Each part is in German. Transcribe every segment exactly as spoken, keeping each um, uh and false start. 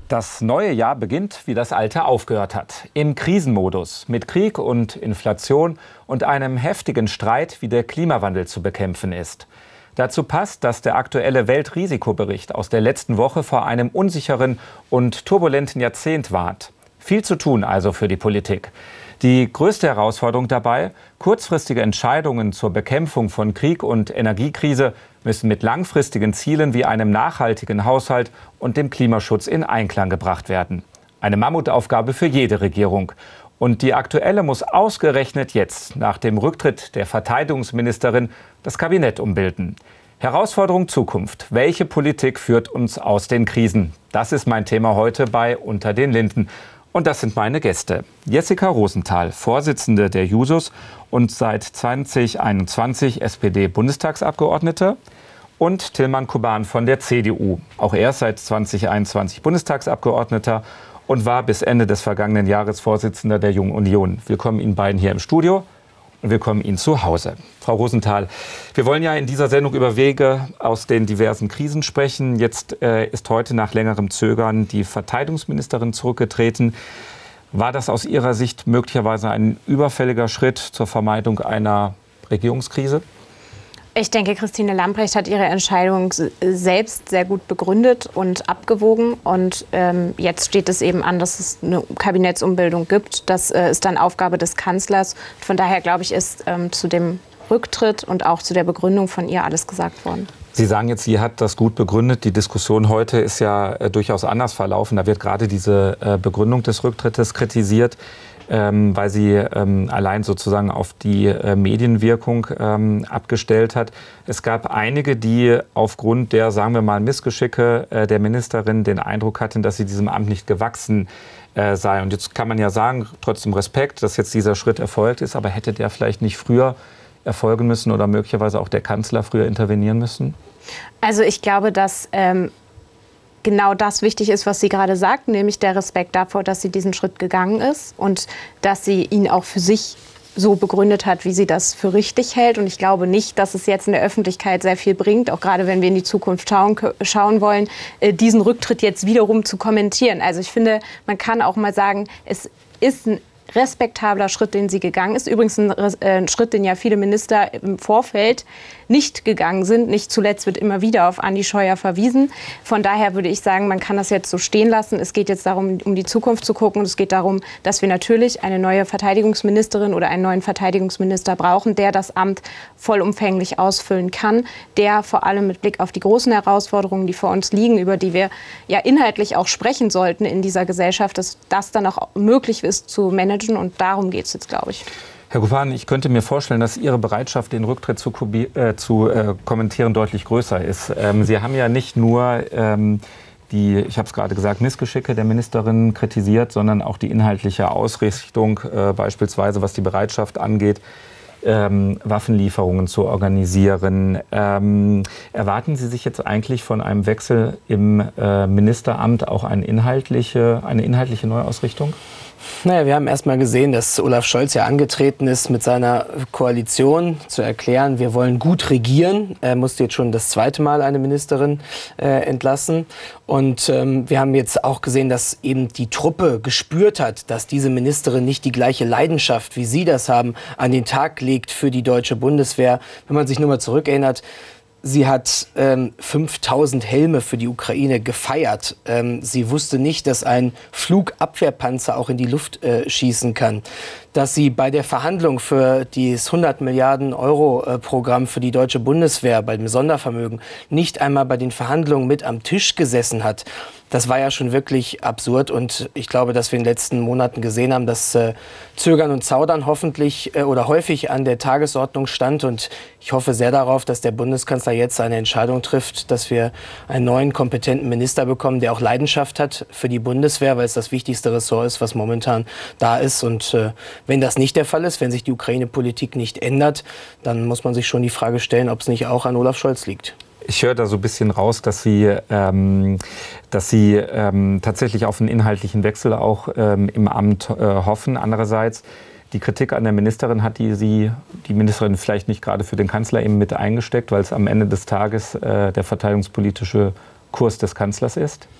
Das neue Jahr beginnt, wie das alte aufgehört hat. Im Krisenmodus, mit Krieg und Inflation und einem heftigen Streit, wie der Klimawandel zu bekämpfen ist. Dazu passt, dass der aktuelle Weltrisikobericht aus der letzten Woche vor einem unsicheren und turbulenten Jahrzehnt warnt. Viel zu tun also für die Politik. Die größte Herausforderung dabei: kurzfristige Entscheidungen zur Bekämpfung von Krieg und Energiekrise müssen mit langfristigen Zielen wie einem nachhaltigen Haushalt und dem Klimaschutz in Einklang gebracht werden. Eine Mammutaufgabe für jede Regierung. Und die aktuelle muss ausgerechnet jetzt, nach dem Rücktritt der Verteidigungsministerin, das Kabinett umbilden. Herausforderung Zukunft. Welche Politik führt uns aus den Krisen? Das ist mein Thema heute bei Unter den Linden. Und das sind meine Gäste. Jessica Rosenthal, Vorsitzende der Jusos und seit zwanzig einundzwanzig S P D-Bundestagsabgeordnete. Und Tilman Kuban von der C D U. Auch er ist seit zwanzig einundzwanzig Bundestagsabgeordneter und war bis Ende des vergangenen Jahres Vorsitzender der Jungen Union. Willkommen Ihnen beiden hier im Studio und willkommen Ihnen zu Hause. Frau Rosenthal, wir wollen ja in dieser Sendung über Wege aus den diversen Krisen sprechen. Jetzt äh, ist heute nach längerem Zögern die Verteidigungsministerin zurückgetreten. War das aus Ihrer Sicht möglicherweise ein überfälliger Schritt zur Vermeidung einer Regierungskrise? Ich denke, Christine Lambrecht hat ihre Entscheidung selbst sehr gut begründet und abgewogen. Und ähm, jetzt steht es eben an, dass es eine Kabinettsumbildung gibt. Das äh, ist dann Aufgabe des Kanzlers. Von daher, glaube ich, ist ähm, zu dem Rücktritt und auch zu der Begründung von ihr alles gesagt worden. Sie sagen jetzt, sie hat das gut begründet. Die Diskussion heute ist ja äh, durchaus anders verlaufen. Da wird gerade diese äh, Begründung des Rücktrittes kritisiert, ähm, weil sie ähm, allein sozusagen auf die äh, Medienwirkung ähm, abgestellt hat. Es gab einige, die aufgrund der, sagen wir mal, Missgeschicke äh, der Ministerin den Eindruck hatten, dass sie diesem Amt nicht gewachsen äh, sei. Und jetzt kann man ja sagen, trotzdem Respekt, dass jetzt dieser Schritt erfolgt ist, aber hätte der vielleicht nicht früher erfolgen müssen oder möglicherweise auch der Kanzler früher intervenieren müssen? Also ich glaube, dass ähm, genau das wichtig ist, was Sie gerade sagten, nämlich der Respekt davor, dass sie diesen Schritt gegangen ist und dass sie ihn auch für sich so begründet hat, wie sie das für richtig hält. Und ich glaube nicht, dass es jetzt in der Öffentlichkeit sehr viel bringt, auch gerade wenn wir in die Zukunft schauen, schauen wollen, äh, diesen Rücktritt jetzt wiederum zu kommentieren. Also ich finde, man kann auch mal sagen, es ist ein respektabler Schritt, den sie gegangen ist. Übrigens ein, äh, ein Schritt, den ja viele Minister im Vorfeld nicht gegangen sind. Nicht zuletzt wird immer wieder auf Andi Scheuer verwiesen. Von daher würde ich sagen, man kann das jetzt so stehen lassen. Es geht jetzt darum, um die Zukunft zu gucken. Und es geht darum, dass wir natürlich eine neue Verteidigungsministerin oder einen neuen Verteidigungsminister brauchen, der das Amt vollumfänglich ausfüllen kann, der vor allem mit Blick auf die großen Herausforderungen, die vor uns liegen, über die wir ja inhaltlich auch sprechen sollten in dieser Gesellschaft, dass das dann auch möglich ist zu managen. Und darum geht es jetzt, glaube ich. Herr Kuban, ich könnte mir vorstellen, dass Ihre Bereitschaft, den Rücktritt zu, äh, zu äh, kommentieren, deutlich größer ist. Ähm, Sie haben ja nicht nur ähm, die, ich habe es gerade gesagt, Missgeschicke der Ministerin kritisiert, sondern auch die inhaltliche Ausrichtung, äh, beispielsweise was die Bereitschaft angeht, ähm, Waffenlieferungen zu organisieren. Ähm, erwarten Sie sich jetzt eigentlich von einem Wechsel im äh, Ministeramt auch eine inhaltliche, eine inhaltliche Neuausrichtung? Naja, wir haben erst mal gesehen, dass Olaf Scholz ja angetreten ist, mit seiner Koalition zu erklären, wir wollen gut regieren. Er musste jetzt schon das zweite Mal eine Ministerin äh, entlassen. Und ähm, wir haben jetzt auch gesehen, dass eben die Truppe gespürt hat, dass diese Ministerin nicht die gleiche Leidenschaft, wie Sie das haben, an den Tag legt für die deutsche Bundeswehr. Wenn man sich nur mal zurückerinnert, sie hat ähm, fünftausend Helme für die Ukraine gefeiert. Ähm, sie wusste nicht, dass ein Flugabwehrpanzer auch in die Luft äh, schießen kann. Dass sie bei der Verhandlung für das hundert Milliarden Euro Programm für die deutsche Bundeswehr, bei dem Sondervermögen, nicht einmal bei den Verhandlungen mit am Tisch gesessen hat. Das war ja schon wirklich absurd. Und ich glaube, dass wir in den letzten Monaten gesehen haben, dass äh, Zögern und Zaudern hoffentlich äh, oder häufig an der Tagesordnung stand. Und ich hoffe sehr darauf, dass der Bundeskanzler jetzt eine Entscheidung trifft, dass wir einen neuen, kompetenten Minister bekommen, der auch Leidenschaft hat für die Bundeswehr, weil es das wichtigste Ressort ist, was momentan da ist. Und äh, wenn das nicht der Fall ist, wenn sich die Ukraine-Politik nicht ändert, dann muss man sich schon die Frage stellen, ob es nicht auch an Olaf Scholz liegt. Ich höre da so ein bisschen raus, dass Sie, ähm, dass Sie ähm, tatsächlich auf einen inhaltlichen Wechsel auch ähm, im Amt äh, hoffen. Andererseits, die Kritik an der Ministerin hat die, Sie, die Ministerin vielleicht nicht gerade für den Kanzler eben mit eingesteckt, weil es am Ende des Tages äh, der verteidigungspolitische Kurs des Kanzlers ist?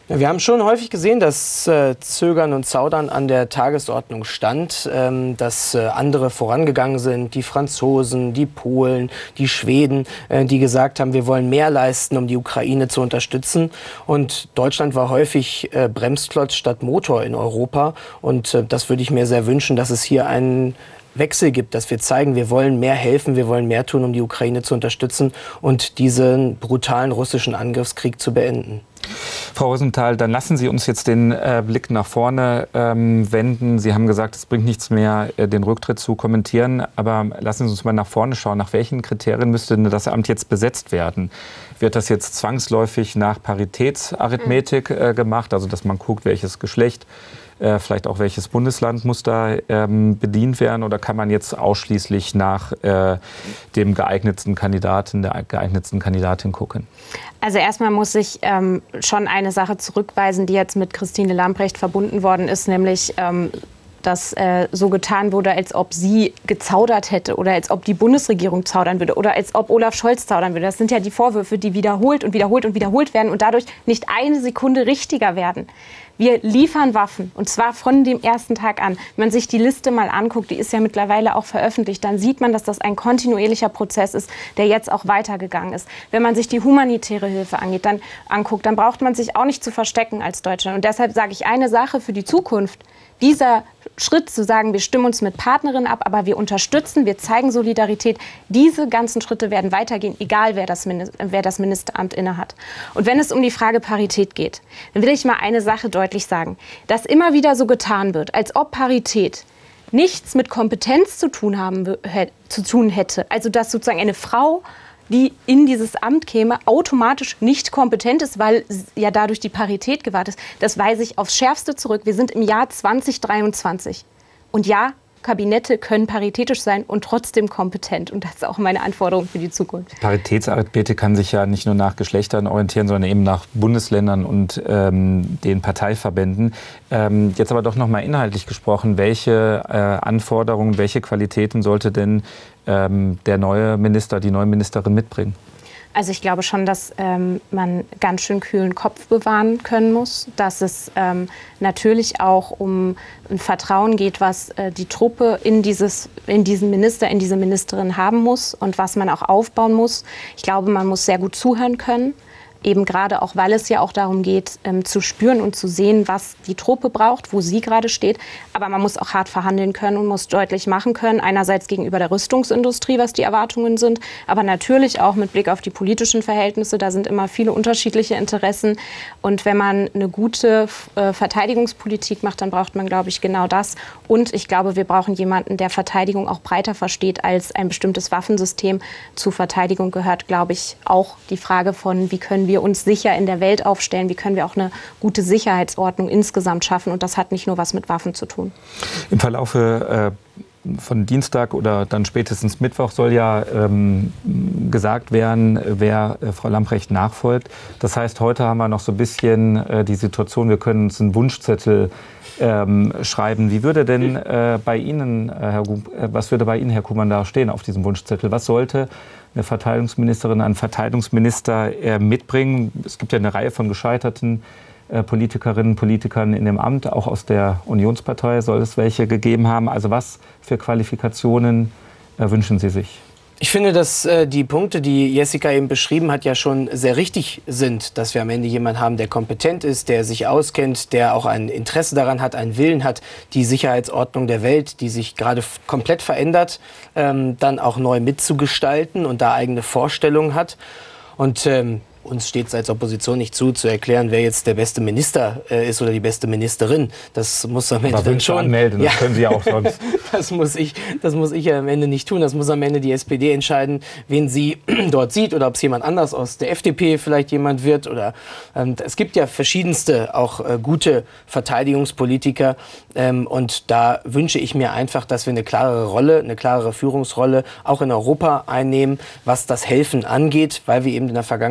Ja, wir haben schon häufig gesehen, dass äh, Zögern und Zaudern an der Tagesordnung stand, ähm, dass äh, andere vorangegangen sind, die Franzosen, die Polen, die Schweden, äh, die gesagt haben, wir wollen mehr leisten, um die Ukraine zu unterstützen. Und Deutschland war häufig äh, Bremsklotz statt Motor in Europa. Und äh, das würde ich mir sehr wünschen, dass es hier einen Wechsel gibt, dass wir zeigen, wir wollen mehr helfen, wir wollen mehr tun, um die Ukraine zu unterstützen und diesen brutalen russischen Angriffskrieg zu beenden. Frau Rosenthal, dann lassen Sie uns jetzt den äh, Blick nach vorne ähm, wenden. Sie haben gesagt, es bringt nichts mehr, äh, den Rücktritt zu kommentieren. Aber lassen Sie uns mal nach vorne schauen. Nach welchen Kriterien müsste denn das Amt jetzt besetzt werden? Wird das jetzt zwangsläufig nach Paritätsarithmetik äh, gemacht? Also, dass man guckt, welches Geschlecht, äh, vielleicht auch welches Bundesland muss da ähm, bedient werden? Oder kann man jetzt ausschließlich nach äh, dem geeignetsten Kandidaten, der geeignetsten Kandidatin gucken? Also erstmal muss ich ähm, schon eine Sache zurückweisen, die jetzt mit Christine Lambrecht verbunden worden ist, nämlich ähm, dass äh, so getan wurde, als ob sie gezaudert hätte oder als ob die Bundesregierung zaudern würde oder als ob Olaf Scholz zaudern würde. Das sind ja die Vorwürfe, die wiederholt und wiederholt und wiederholt werden und dadurch nicht eine Sekunde richtiger werden. Wir liefern Waffen, und zwar von dem ersten Tag an. Wenn man sich die Liste mal anguckt, die ist ja mittlerweile auch veröffentlicht, dann sieht man, dass das ein kontinuierlicher Prozess ist, der jetzt auch weitergegangen ist. Wenn man sich die humanitäre Hilfe angeht, dann, anguckt, dann braucht man sich auch nicht zu verstecken als Deutschland. Und deshalb sage ich eine Sache für die Zukunft. Dieser Schritt zu sagen, wir stimmen uns mit Partnerinnen ab, aber wir unterstützen, wir zeigen Solidarität. Diese ganzen Schritte werden weitergehen, egal wer das, Minister, wer das Ministeramt innehat. Und wenn es um die Frage Parität geht, dann will ich mal eine Sache deutlich sagen. Dass immer wieder so getan wird, als ob Parität nichts mit Kompetenz zu tun, haben, zu tun hätte. Also dass sozusagen eine Frau, die in dieses Amt käme, automatisch nicht kompetent ist, weil ja dadurch die Parität gewahrt ist. Das weise ich aufs Schärfste zurück. Wir sind im Jahr zwanzig dreiundzwanzig. Und ja, Kabinette können paritätisch sein und trotzdem kompetent. Und das ist auch meine Anforderung für die Zukunft. Paritätsarithmetik kann sich ja nicht nur nach Geschlechtern orientieren, sondern eben nach Bundesländern und ähm, den Parteiverbänden. Ähm, jetzt aber doch noch mal inhaltlich gesprochen, welche äh, Anforderungen, welche Qualitäten sollte denn ähm, der neue Minister, die neue Ministerin mitbringen? Also ich glaube schon, dass ähm, man ganz schön kühlen Kopf bewahren können muss, dass es ähm, natürlich auch um ein Vertrauen geht, was äh, die Truppe in, dieses, in diesen Minister, in diese Ministerin haben muss und was man auch aufbauen muss. Ich glaube, man muss sehr gut zuhören können. Eben gerade auch, weil es ja auch darum geht, ähm, zu spüren und zu sehen, was die Truppe braucht, wo sie gerade steht. Aber man muss auch hart verhandeln können und muss deutlich machen können, einerseits gegenüber der Rüstungsindustrie, was die Erwartungen sind, aber natürlich auch mit Blick auf die politischen Verhältnisse. Da sind immer viele unterschiedliche Interessen. Und wenn man eine gute äh, Verteidigungspolitik macht, dann braucht man, glaube ich, genau das. Und ich glaube, wir brauchen jemanden, der Verteidigung auch breiter versteht als ein bestimmtes Waffensystem. Zu Verteidigung gehört, glaube ich, auch die Frage von, wie können wir wir uns sicher in der Welt aufstellen, wie können wir auch eine gute Sicherheitsordnung insgesamt schaffen. Und das hat nicht nur was mit Waffen zu tun. Im Verlaufe äh, von Dienstag oder dann spätestens Mittwoch soll ja ähm, gesagt werden, wer äh, Frau Lambrecht nachfolgt. Das heißt, heute haben wir noch so ein bisschen äh, die Situation, wir können uns einen Wunschzettel ähm, schreiben. Wie würde denn äh, bei Ihnen, äh, Herr, äh, was würde bei Ihnen, Herr Kuhmann, da stehen auf diesem Wunschzettel? Was sollte eine Verteidigungsministerin, ein Verteidigungsminister äh, mitbringen? Es gibt ja eine Reihe von gescheiterten äh, Politikerinnen und Politikern in dem Amt, auch aus der Unionspartei soll es welche gegeben haben. Also was für Qualifikationen äh, wünschen Sie sich? Ich finde, dass äh, die Punkte, die Jessica eben beschrieben hat, ja schon sehr richtig sind, dass wir am Ende jemanden haben, der kompetent ist, der sich auskennt, der auch ein Interesse daran hat, einen Willen hat, die Sicherheitsordnung der Welt, die sich gerade komplett verändert, ähm, dann auch neu mitzugestalten und da eigene Vorstellungen hat. Und ähm, uns steht es als Opposition nicht zu, zu erklären, wer jetzt der beste Minister äh, ist oder die beste Ministerin. Das muss am Ende dann schon anmelden. Das ja. können Sie ja auch sonst. das muss ich, das muss ich ja am Ende nicht tun. Das muss am Ende die S P D entscheiden, wen sie dort sieht oder ob es jemand anders aus der F D P vielleicht jemand wird. Oder ähm, es gibt ja verschiedenste auch äh, gute Verteidigungspolitiker ähm, und da wünsche ich mir einfach, dass wir eine klarere Rolle, eine klarere Führungsrolle auch in Europa einnehmen, was das Helfen angeht, weil wir eben in der Vergangenheit gesehen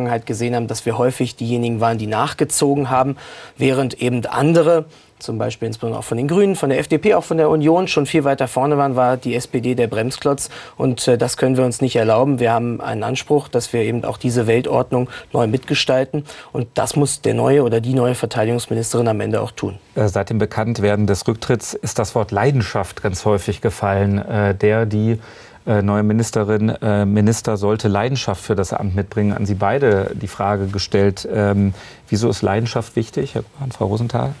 gesehen haben, dass wir häufig diejenigen waren, die nachgezogen haben, während eben andere, zum Beispiel insbesondere auch von den Grünen, von der F D P, auch von der Union, schon viel weiter vorne waren, war die S P D der Bremsklotz. Und äh, das können wir uns nicht erlauben. Wir haben einen Anspruch, dass wir eben auch diese Weltordnung neu mitgestalten. Und das muss der neue oder die neue Verteidigungsministerin am Ende auch tun. Äh, seit dem Bekanntwerden des Rücktritts ist das Wort Leidenschaft ganz häufig gefallen. Äh, der, die äh, neue Ministerin, äh, Minister sollte Leidenschaft für das Amt mitbringen. An Sie beide die Frage gestellt, ähm, wieso ist Leidenschaft wichtig, Herr Kuban, Frau Rosenthal?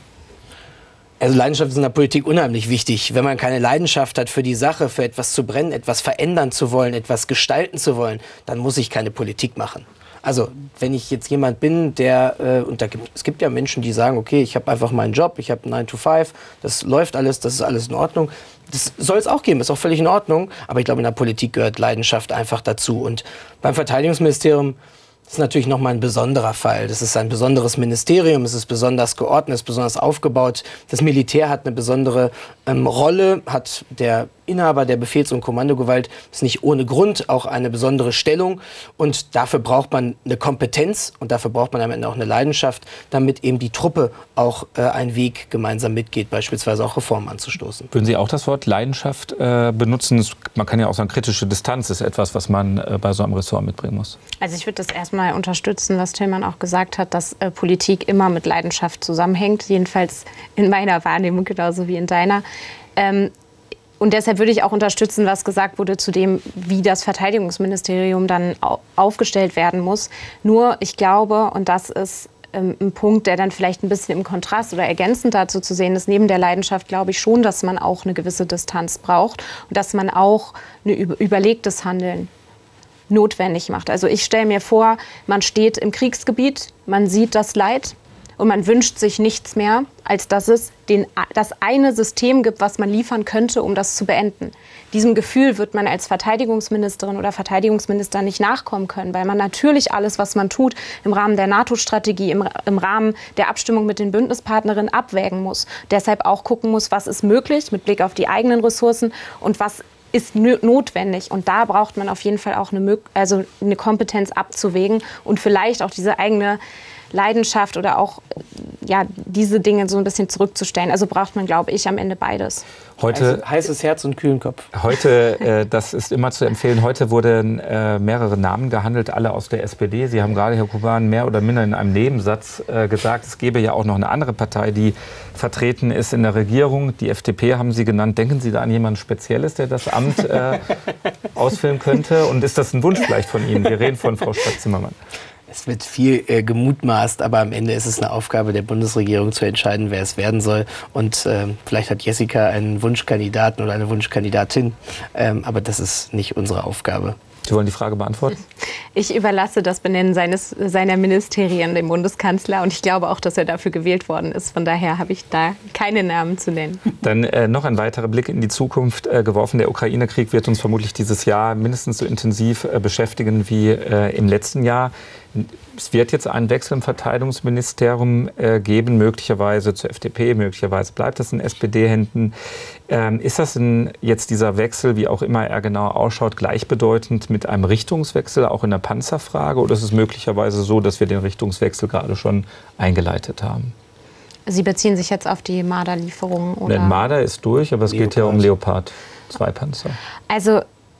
Also Leidenschaft ist in der Politik unheimlich wichtig. Wenn man keine Leidenschaft hat für die Sache, für etwas zu brennen, etwas verändern zu wollen, etwas gestalten zu wollen, dann muss ich keine Politik machen. Also wenn ich jetzt jemand bin, der, äh, und da gibt, es gibt ja Menschen, die sagen, okay, ich habe einfach meinen Job, ich habe nine to five, das läuft alles, das ist alles in Ordnung. Das soll es auch geben, ist auch völlig in Ordnung. Aber ich glaube, in der Politik gehört Leidenschaft einfach dazu. Und beim Verteidigungsministerium, das ist natürlich nochmal ein besonderer Fall. Das ist ein besonderes Ministerium, es ist besonders geordnet, es ist besonders aufgebaut. Das Militär hat eine besondere ähm, Rolle, hat der Inhaber der Befehls- und Kommandogewalt ist nicht ohne Grund auch eine besondere Stellung. Und dafür braucht man eine Kompetenz und dafür braucht man am Ende auch eine Leidenschaft, damit eben die Truppe auch äh, einen Weg gemeinsam mitgeht, beispielsweise auch Reformen anzustoßen. Würden Sie auch das Wort Leidenschaft äh, benutzen? Man kann ja auch sagen, kritische Distanz ist etwas, was man äh, bei so einem Ressort mitbringen muss. Also ich würde das erstmal unterstützen, was Tillmann auch gesagt hat, dass äh, Politik immer mit Leidenschaft zusammenhängt, jedenfalls in meiner Wahrnehmung genauso wie in deiner. Ähm, Und deshalb würde ich auch unterstützen, was gesagt wurde zu dem, wie das Verteidigungsministerium dann aufgestellt werden muss. Nur ich glaube, und das ist ähm, ein Punkt, der dann vielleicht ein bisschen im Kontrast oder ergänzend dazu zu sehen ist, neben der Leidenschaft glaube ich schon, dass man auch eine gewisse Distanz braucht und dass man auch ein überlegtes Handeln notwendig macht. Also ich stelle mir vor, man steht im Kriegsgebiet, man sieht das Leid. Und man wünscht sich nichts mehr, als dass es den, das eine System gibt, was man liefern könnte, um das zu beenden. Diesem Gefühl wird man als Verteidigungsministerin oder Verteidigungsminister nicht nachkommen können, weil man natürlich alles, was man tut, im Rahmen der NATO-Strategie, im, im Rahmen der Abstimmung mit den Bündnispartnerinnen abwägen muss. Deshalb auch gucken muss, was ist möglich mit Blick auf die eigenen Ressourcen und was ist notwendig. Und da braucht man auf jeden Fall auch eine, also eine Kompetenz abzuwägen und vielleicht auch diese eigene Leidenschaft oder auch ja, diese Dinge so ein bisschen zurückzustellen. Also braucht man, glaube ich, am Ende beides. Heute, heißes Herz und kühlen Kopf. Heute, äh, das ist immer zu empfehlen, heute wurden äh, mehrere Namen gehandelt, alle aus der S P D. Sie haben gerade, Herr Kuban, mehr oder minder in einem Nebensatz äh, gesagt, es gäbe ja auch noch eine andere Partei, die vertreten ist in der Regierung. Die F D P haben Sie genannt. Denken Sie da an jemanden Spezielles, der das Amt äh, ausfüllen könnte? Und ist das ein Wunsch vielleicht von Ihnen? Wir reden von Frau Strack-Zimmermann. Es wird viel äh, gemutmaßt, aber am Ende ist es eine Aufgabe der Bundesregierung zu entscheiden, wer es werden soll. Und äh, vielleicht hat Jessica einen Wunschkandidaten oder eine Wunschkandidatin, ähm, aber das ist nicht unsere Aufgabe. Sie wollen die Frage beantworten? Ich überlasse das Benennen seines, seiner Ministerien dem Bundeskanzler und ich glaube auch, dass er dafür gewählt worden ist. Von daher habe ich da keine Namen zu nennen. Dann äh, noch ein weiterer Blick in die Zukunft äh, geworfen. Der Ukraine-Krieg wird uns vermutlich dieses Jahr mindestens so intensiv äh, beschäftigen wie äh, im letzten Jahr. Es wird jetzt einen Wechsel im Verteidigungsministerium äh, geben, möglicherweise zur F D P, möglicherweise bleibt es in S P D-Händen. Ähm, ist das denn jetzt dieser Wechsel, wie auch immer er genau ausschaut, gleichbedeutend mit einem Richtungswechsel, auch in der Panzerfrage? Oder ist es möglicherweise so, dass wir den Richtungswechsel gerade schon eingeleitet haben? Sie beziehen sich jetzt auf die Marder-Lieferungen? Oder? Der Marder ist durch, aber es Leopard. geht ja um Leopard zwei Panzer. Also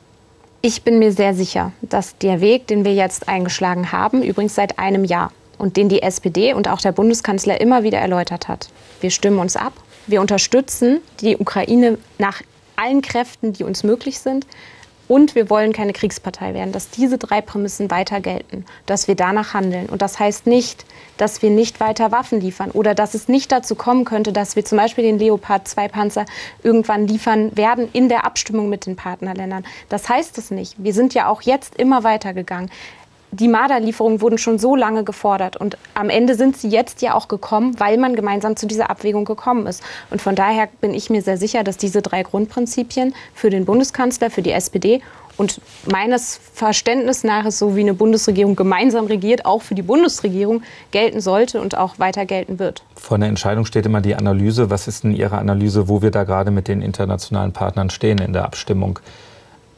ich bin mir sehr sicher, dass der Weg, den wir jetzt eingeschlagen haben, übrigens seit einem Jahr und den die S P D und auch der Bundeskanzler immer wieder erläutert hat. Wir stimmen uns ab, wir unterstützen die Ukraine nach allen Kräften, die uns möglich sind. Und wir wollen keine Kriegspartei werden, dass diese drei Prämissen weiter gelten, dass wir danach handeln. Und das heißt nicht, dass wir nicht weiter Waffen liefern oder dass es nicht dazu kommen könnte, dass wir zum Beispiel den Leopard zwei Panzer irgendwann liefern werden in der Abstimmung mit den Partnerländern. Das heißt es nicht. Wir sind ja auch jetzt immer weitergegangen. Die Marder-Lieferungen wurden schon so lange gefordert und am Ende sind sie jetzt ja auch gekommen, weil man gemeinsam zu dieser Abwägung gekommen ist. Und von daher bin ich mir sehr sicher, dass diese drei Grundprinzipien für den Bundeskanzler, für die S P D und meines Verständnisses nach, so wie eine Bundesregierung gemeinsam regiert, auch für die Bundesregierung gelten sollte und auch weiter gelten wird. Vor der Entscheidung steht immer die Analyse. Was ist denn Ihre Analyse, wo wir da gerade mit den internationalen Partnern stehen in der Abstimmung?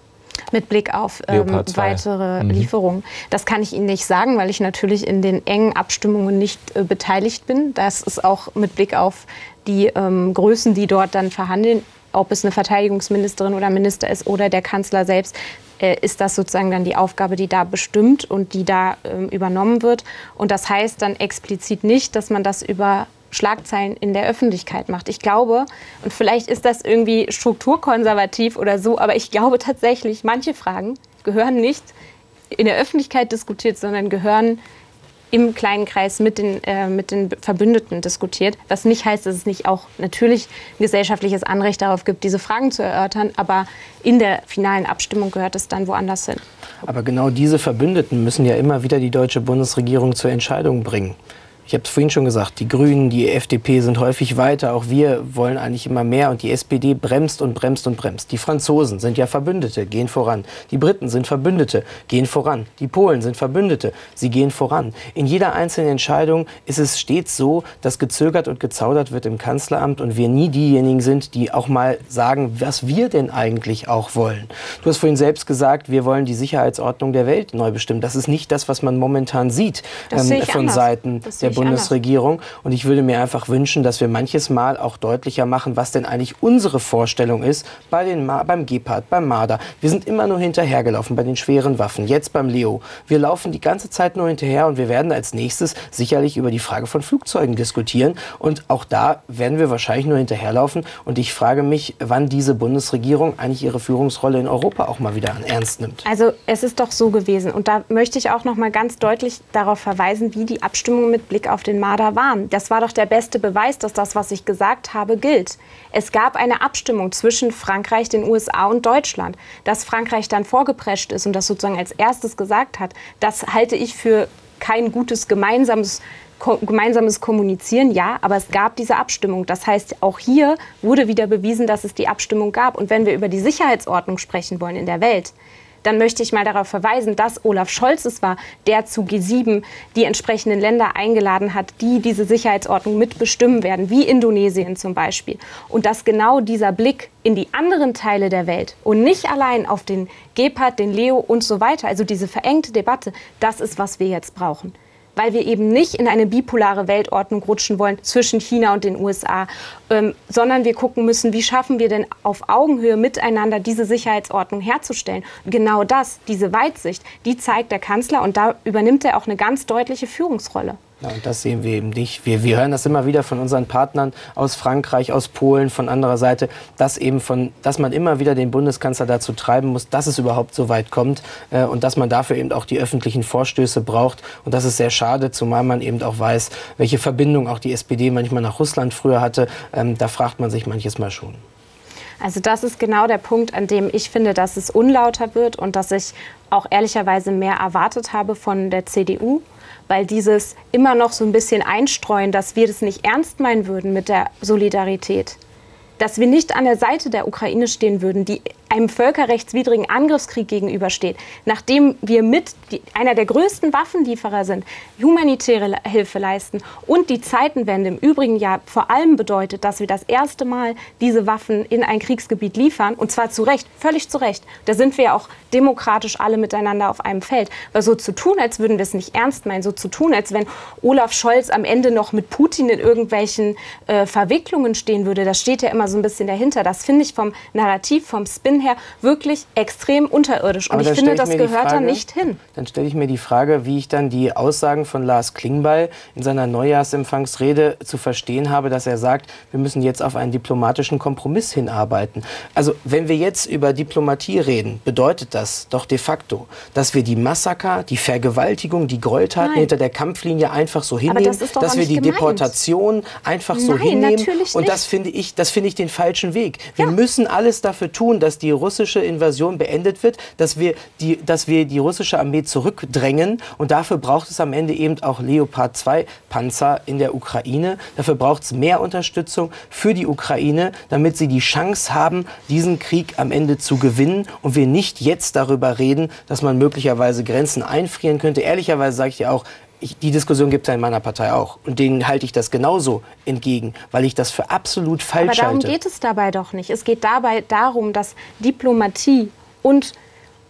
Mit Blick auf ähm, weitere mhm. Lieferungen. Das kann ich Ihnen nicht sagen, weil ich natürlich in den engen Abstimmungen nicht äh, beteiligt bin. Das ist auch mit Blick auf die ähm, Größen, die dort dann verhandeln, ob es eine Verteidigungsministerin oder Minister ist oder der Kanzler selbst, äh, ist das sozusagen dann die Aufgabe, die da bestimmt und die da äh, übernommen wird. Und das heißt dann explizit nicht, dass man das über Schlagzeilen in der Öffentlichkeit macht. Ich glaube, und vielleicht ist das irgendwie strukturkonservativ oder so, aber ich glaube tatsächlich, manche Fragen gehören nicht in der Öffentlichkeit diskutiert, sondern gehören im kleinen Kreis mit den, äh, mit den Verbündeten diskutiert. Was nicht heißt, dass es nicht auch natürlich ein gesellschaftliches Anrecht darauf gibt, diese Fragen zu erörtern. Aber in der finalen Abstimmung gehört es dann woanders hin. Aber genau diese Verbündeten müssen ja immer wieder die deutsche Bundesregierung zur Entscheidung bringen. Ich habe es vorhin schon gesagt, die Grünen, die F D P sind häufig weiter. Auch wir wollen eigentlich immer mehr. Und die S P D bremst und bremst und bremst. Die Franzosen sind ja Verbündete, gehen voran. Die Briten sind Verbündete, gehen voran. Die Polen sind Verbündete, sie gehen voran. In jeder einzelnen Entscheidung ist es stets so, dass gezögert und gezaudert wird im Kanzleramt und wir nie diejenigen sind, die auch mal sagen, was wir denn eigentlich auch wollen. Du hast vorhin selbst gesagt, wir wollen die Sicherheitsordnung der Welt neu bestimmen. Das ist nicht das, was man momentan sieht ähm, von anders. Seiten der Bundesregierung. Und ich würde mir einfach wünschen, dass wir manches Mal auch deutlicher machen, was denn eigentlich unsere Vorstellung ist bei den Ma- beim Gepard, beim Marder. Wir sind immer nur hinterhergelaufen bei den schweren Waffen, jetzt beim Leo. Wir laufen die ganze Zeit nur hinterher und wir werden als nächstes sicherlich über die Frage von Flugzeugen diskutieren. Und auch da werden wir wahrscheinlich nur hinterherlaufen. Und ich frage mich, wann diese Bundesregierung eigentlich ihre Führungsrolle in Europa auch mal wieder ernst nimmt. Also es ist doch so gewesen. Und da möchte ich auch noch mal ganz deutlich darauf verweisen, wie die Abstimmung mit Blick auf den Marder waren. Das war doch der beste Beweis, dass das, was ich gesagt habe, gilt. Es gab eine Abstimmung zwischen Frankreich, den U S A und Deutschland. Dass Frankreich dann vorgeprescht ist und das sozusagen als erstes gesagt hat, das halte ich für kein gutes gemeinsames Ko- gemeinsames Kommunizieren, ja, aber es gab diese Abstimmung. Das heißt, auch hier wurde wieder bewiesen, dass es die Abstimmung gab. Und wenn wir über die Sicherheitsordnung sprechen wollen in der Welt, dann möchte ich mal darauf verweisen, dass Olaf Scholz es war, der zu G sieben die entsprechenden Länder eingeladen hat, die diese Sicherheitsordnung mitbestimmen werden, wie Indonesien zum Beispiel. Und dass genau dieser Blick in die anderen Teile der Welt und nicht allein auf den Gepard, den Leo und so weiter, also diese verengte Debatte, das ist, was wir jetzt brauchen. Weil wir eben nicht in eine bipolare Weltordnung rutschen wollen zwischen China und den U S A, ähm, sondern wir gucken müssen, wie schaffen wir denn auf Augenhöhe miteinander diese Sicherheitsordnung herzustellen. Und genau das, diese Weitsicht, die zeigt der Kanzler und da übernimmt er auch eine ganz deutliche Führungsrolle. Ja, und das sehen wir eben nicht. Wir, wir hören das immer wieder von unseren Partnern aus Frankreich, aus Polen, von anderer Seite, dass, eben von, dass man immer wieder den Bundeskanzler dazu treiben muss, dass es überhaupt so weit kommt äh, und dass man dafür eben auch die öffentlichen Vorstöße braucht. Und das ist sehr schade, zumal man eben auch weiß, welche Verbindung auch die S P D manchmal nach Russland früher hatte. Ähm, da fragt man sich manches Mal schon. Also das ist genau der Punkt, an dem ich finde, dass es unlauter wird und dass ich auch ehrlicherweise mehr erwartet habe von der C D U. Weil dieses immer noch so ein bisschen einstreuen, dass wir das nicht ernst meinen würden mit der Solidarität, dass wir nicht an der Seite der Ukraine stehen würden, die einem völkerrechtswidrigen Angriffskrieg gegenübersteht, nachdem wir mit die, einer der größten Waffenlieferer sind, humanitäre Hilfe leisten und die Zeitenwende im Übrigen ja vor allem bedeutet, dass wir das erste Mal diese Waffen in ein Kriegsgebiet liefern und zwar zu Recht, völlig zu Recht. Da sind wir ja auch demokratisch alle miteinander auf einem Feld. Aber so zu tun, als würden wir es nicht ernst meinen, so zu tun, als wenn Olaf Scholz am Ende noch mit Putin in irgendwelchen äh, Verwicklungen stehen würde, das steht ja immer so ein bisschen dahinter. Das finde ich vom Narrativ, vom Spin her wirklich extrem unterirdisch. Und ich finde, das gehört da nicht hin. Dann stelle ich mir die Frage, wie ich dann die Aussagen von Lars Klingbeil in seiner Neujahrsempfangsrede zu verstehen habe, dass er sagt, wir müssen jetzt auf einen diplomatischen Kompromiss hinarbeiten. Also wenn wir jetzt über Diplomatie reden, bedeutet das doch de facto, dass wir die Massaker, die Vergewaltigung, die Gräueltaten Nein. hinter der Kampflinie einfach so hinnehmen, das ist doch dass wir die gemeint. Deportation einfach so Nein, hinnehmen. natürlich Und nicht. das finde ich, das finde ich den falschen Weg. Wir Ja. müssen alles dafür tun, dass die russische Invasion beendet wird, dass wir die, dass wir die russische Armee zurückdrängen. Und dafür braucht es am Ende eben auch Leopard zwei Panzer in der Ukraine. Dafür braucht es mehr Unterstützung für die Ukraine, damit sie die Chance haben, diesen Krieg am Ende zu gewinnen. Und wir nicht jetzt darüber reden, dass man möglicherweise Grenzen einfrieren könnte. Ehrlicherweise sage ich dir auch, Ich, die Diskussion gibt es ja in meiner Partei auch. Und denen halte ich das genauso entgegen, weil ich das für absolut falsch halte. Aber darum geht es dabei doch nicht. Es geht dabei darum, dass Diplomatie und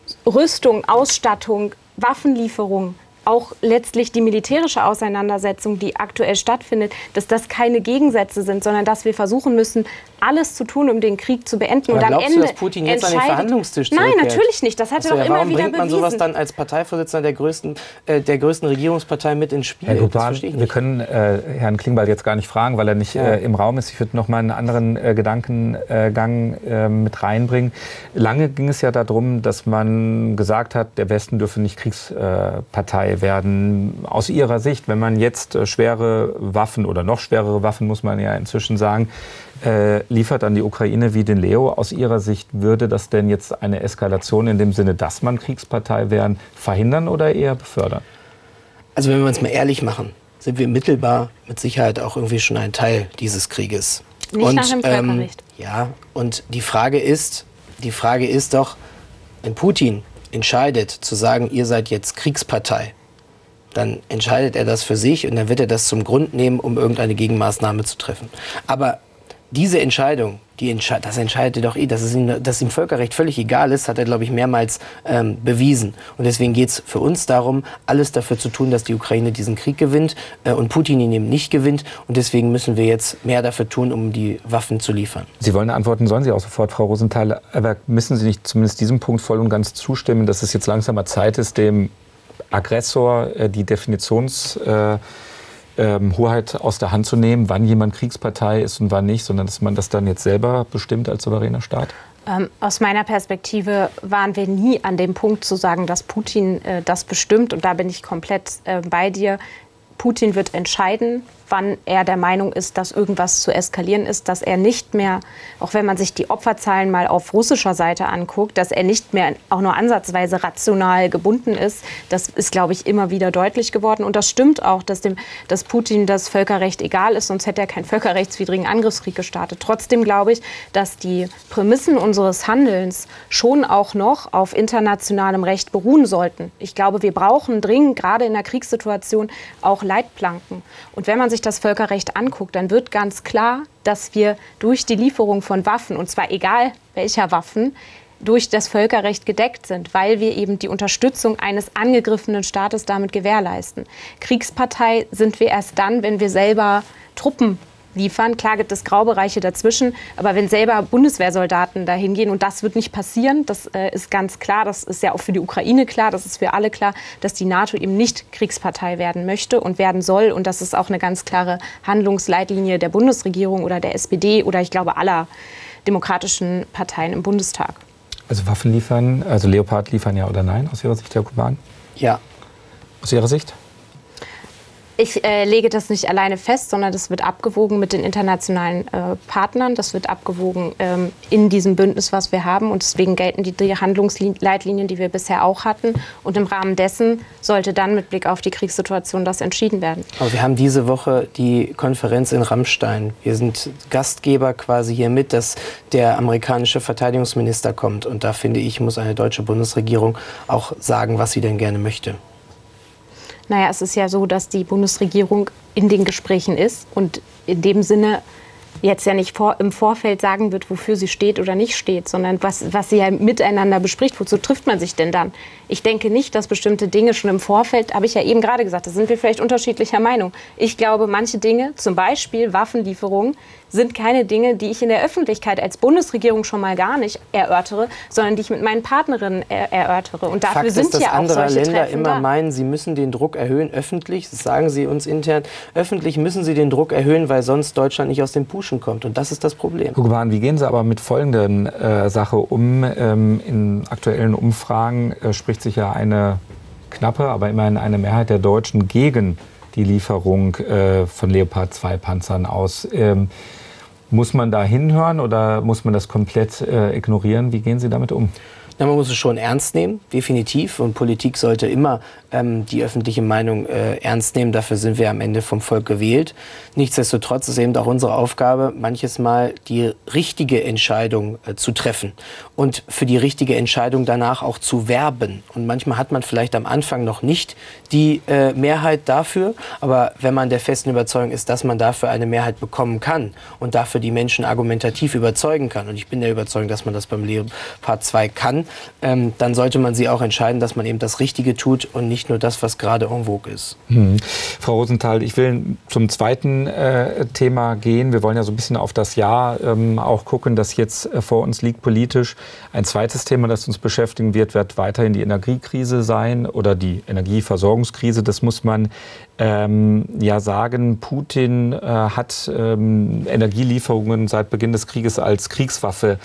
Rüstung, Ausstattung, Waffenlieferung, auch letztlich die militärische Auseinandersetzung, die aktuell stattfindet, dass das keine Gegensätze sind, sondern dass wir versuchen müssen, alles zu tun, um den Krieg zu beenden. Aber und am glaubst Ende du, dass Putin jetzt an den Verhandlungstisch zurückkehrt? Nein, natürlich nicht. Das hat er also, doch ja, immer warum wieder bringt man bewiesen. sowas dann als Parteivorsitzender der größten, äh, der größten Regierungspartei mit ins Spiel? Herr Kuban, wir können äh, Herrn Klingbeil jetzt gar nicht fragen, weil er nicht ja. äh, im Raum ist. Ich würde noch mal einen anderen äh, Gedankengang äh, mit reinbringen. Lange ging es ja darum, dass man gesagt hat, der Westen dürfe nicht Kriegspartei äh, werden. Aus Ihrer Sicht, wenn man jetzt äh, schwere Waffen oder noch schwerere Waffen, muss man ja inzwischen sagen, äh, liefert an die Ukraine wie den Leo, aus Ihrer Sicht würde das denn jetzt eine Eskalation in dem Sinne, dass man Kriegspartei werden, verhindern oder eher befördern? Also wenn wir uns mal ehrlich machen, sind wir mittelbar mit Sicherheit auch irgendwie schon ein Teil dieses Krieges. Nicht und, nach dem Völkerrecht. Ähm, ja, und die Frage ist, die Frage ist doch, wenn Putin entscheidet zu sagen, ihr seid jetzt Kriegspartei, dann entscheidet er das für sich und dann wird er das zum Grund nehmen, um irgendeine Gegenmaßnahme zu treffen. Aber diese Entscheidung, die Entsche- das entscheidet er doch eh, dass es ihm, dass ihm Völkerrecht völlig egal ist, hat er, glaube ich, mehrmals ähm, bewiesen. Und deswegen geht es für uns darum, alles dafür zu tun, dass die Ukraine diesen Krieg gewinnt äh, und Putin ihn eben nicht gewinnt. Und deswegen müssen wir jetzt mehr dafür tun, um die Waffen zu liefern. Sie wollen antworten, sollen Sie auch sofort, Frau Rosenthal. Aber müssen Sie nicht zumindest diesem Punkt voll und ganz zustimmen, dass es jetzt langsam mal Zeit ist, dem Aggressor äh, die Definitionshoheit äh, ähm, aus der Hand zu nehmen, wann jemand Kriegspartei ist und wann nicht, sondern dass man das dann jetzt selber bestimmt als souveräner Staat? Ähm, aus meiner Perspektive waren wir nie an dem Punkt zu sagen, dass Putin äh, das bestimmt. Und da bin ich komplett äh, bei dir. Putin wird entscheiden, wann er der Meinung ist, dass irgendwas zu eskalieren ist, dass er nicht mehr, auch wenn man sich die Opferzahlen mal auf russischer Seite anguckt, dass er nicht mehr auch nur ansatzweise rational gebunden ist. Das ist, glaube ich, immer wieder deutlich geworden. Und das stimmt auch, dass, dem, dass Putin das Völkerrecht egal ist, sonst hätte er keinen völkerrechtswidrigen Angriffskrieg gestartet. Trotzdem glaube ich, dass die Prämissen unseres Handelns schon auch noch auf internationalem Recht beruhen sollten. Ich glaube, wir brauchen dringend, gerade in einer Kriegssituation, auch Leitplanken. Und wenn man sich das Völkerrecht anguckt, dann wird ganz klar, dass wir durch die Lieferung von Waffen, und zwar egal welcher Waffen, durch das Völkerrecht gedeckt sind, weil wir eben die Unterstützung eines angegriffenen Staates damit gewährleisten. Kriegspartei sind wir erst dann, wenn wir selber Truppen liefern. Klar gibt es Graubereiche dazwischen, aber wenn selber Bundeswehrsoldaten dahin gehen, und das wird nicht passieren, das äh, ist ganz klar, das ist ja auch für die Ukraine klar, das ist für alle klar, dass die NATO eben nicht Kriegspartei werden möchte und werden soll, und das ist auch eine ganz klare Handlungsleitlinie der Bundesregierung oder der S P D oder ich glaube aller demokratischen Parteien im Bundestag. Also Waffen liefern, also Leopard liefern, ja oder nein, aus Ihrer Sicht, Herr Kuban? Ja. Aus Ihrer Sicht? Ich äh, lege das nicht alleine fest, sondern das wird abgewogen mit den internationalen äh, Partnern. Das wird abgewogen ähm, in diesem Bündnis, was wir haben. Und deswegen gelten die, die Handlungsleitlinien, die wir bisher auch hatten. Und im Rahmen dessen sollte dann mit Blick auf die Kriegssituation das entschieden werden. Aber wir haben diese Woche die Konferenz in Ramstein. Wir sind Gastgeber quasi hier mit, dass der amerikanische Verteidigungsminister kommt. Und da, finde ich, muss eine deutsche Bundesregierung auch sagen, was sie denn gerne möchte. Naja, es ist ja so, dass die Bundesregierung in den Gesprächen ist und in dem Sinne jetzt ja nicht vor, im Vorfeld sagen wird, wofür sie steht oder nicht steht, sondern was, was sie ja miteinander bespricht. Wozu trifft man sich denn dann? Ich denke nicht, dass bestimmte Dinge schon im Vorfeld, habe ich ja eben gerade gesagt, da sind wir vielleicht unterschiedlicher Meinung. Ich glaube, manche Dinge, zum Beispiel Waffenlieferungen, sind keine Dinge, die ich in der Öffentlichkeit als Bundesregierung schon mal gar nicht erörtere, sondern die ich mit meinen Partnerinnen er erörtere. Und dafür Fakt sind ist, dass ja auch andere solche Länder Treffen immer da. meinen, sie müssen den Druck erhöhen, öffentlich, das sagen sie uns intern, öffentlich müssen sie den Druck erhöhen, weil sonst Deutschland nicht aus dem Puschen kommt. Und das ist das Problem. Herr Kuban, wie gehen Sie aber mit folgenden äh, Sache um? Ähm, in aktuellen Umfragen äh, spricht sich ja eine knappe, aber immerhin eine Mehrheit der Deutschen gegen die Lieferung äh, von Leopard zwei Panzern aus. Ähm, muss man da hinhören oder muss man das komplett äh, ignorieren? Wie gehen Sie damit um? Na, man muss es schon ernst nehmen, definitiv. Und Politik sollte immer ähm, die öffentliche Meinung äh, ernst nehmen. Dafür sind wir am Ende vom Volk gewählt. Nichtsdestotrotz ist eben auch unsere Aufgabe, manches Mal die richtige Entscheidung äh, zu treffen und für die richtige Entscheidung danach auch zu werben. Und manchmal hat man vielleicht am Anfang noch nicht die äh, Mehrheit dafür. Aber wenn man der festen Überzeugung ist, dass man dafür eine Mehrheit bekommen kann und dafür die Menschen argumentativ überzeugen kann, und ich bin der Überzeugung, dass man das beim Leopard zwei kann, ähm, dann sollte man sie auch entscheiden, dass man eben das Richtige tut und nicht nur das, was gerade en vogue ist. Hm. Frau Rosenthal, ich will zum zweiten äh, Thema gehen. Wir wollen ja so ein bisschen auf das Jahr ähm, auch gucken, das jetzt äh, vor uns liegt politisch. Ein zweites Thema, das uns beschäftigen wird, wird weiterhin die Energiekrise sein oder die Energieversorgungskrise. Das muss man ähm, ja sagen. Putin äh, hat ähm, Energielieferungen seit Beginn des Krieges als Kriegswaffe